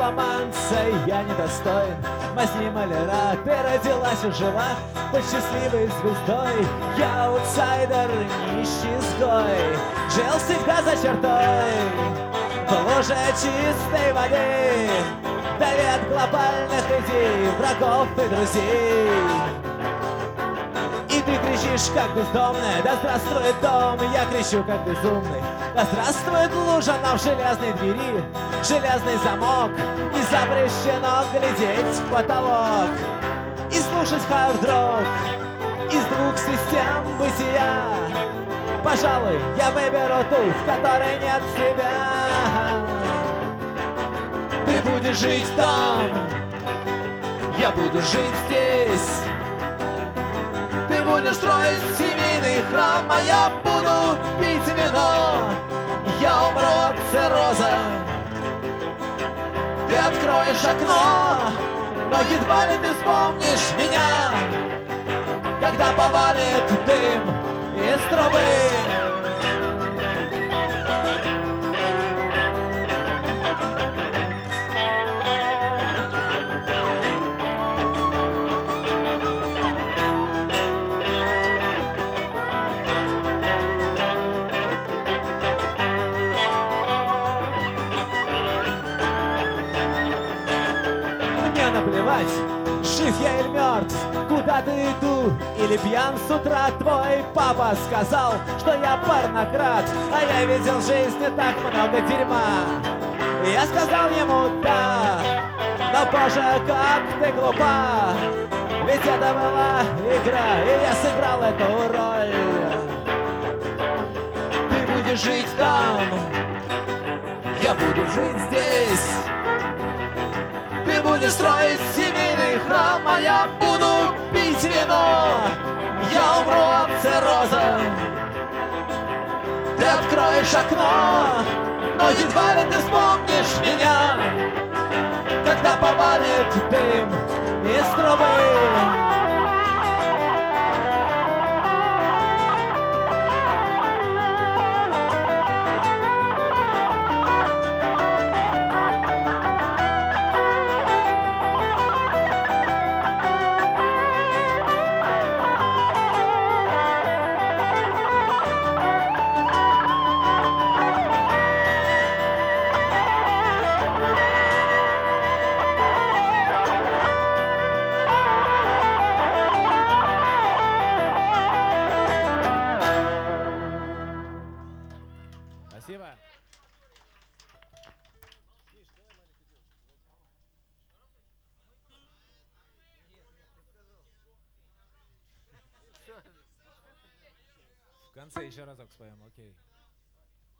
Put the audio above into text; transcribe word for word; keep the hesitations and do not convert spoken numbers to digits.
ломанца я недостоин. Мазни маляра, ты родилась и жила под счастливой звездой. Я аутсайдер, нищий изгой, жил всегда за чертой, в луже чистой воды, вдали от глобальных идей, врагов и друзей. И ты кричишь, как бездомная: да здравствует дом! Я кричу, как безумный: да здравствует лужа! Но в железной двери железный замок, и запрещено глядеть в потолок и слушать хард-рок из двух систем бытия. Пожалуй, я выберу ту, в которой нет тебя. Ты будешь жить там, я буду жить здесь. Ты будешь строить семейный храм, а я буду пить вино. Я умру от цирроза, ты откроешь окно, но едва ли ты вспомнишь меня, когда повалит дым из трубы. Наплевать, жив я или мертв, куда ты иду, или пьян с утра. Твой папа сказал, что я порнократ, а я видел в жизни так много дерьма. И я сказал ему да, но боже, как ты глупа, ведь это была игра, и я сыграл эту роль. Ты будешь жить там, я буду жить здесь. Ты будешь строить семейный храм, а я буду пить вино. Я умру от цирроза, ты откроешь окно, но едва ли ты вспомнишь меня, когда повалит дым из трубы. Спасибо. В конце еще разок споем, окей.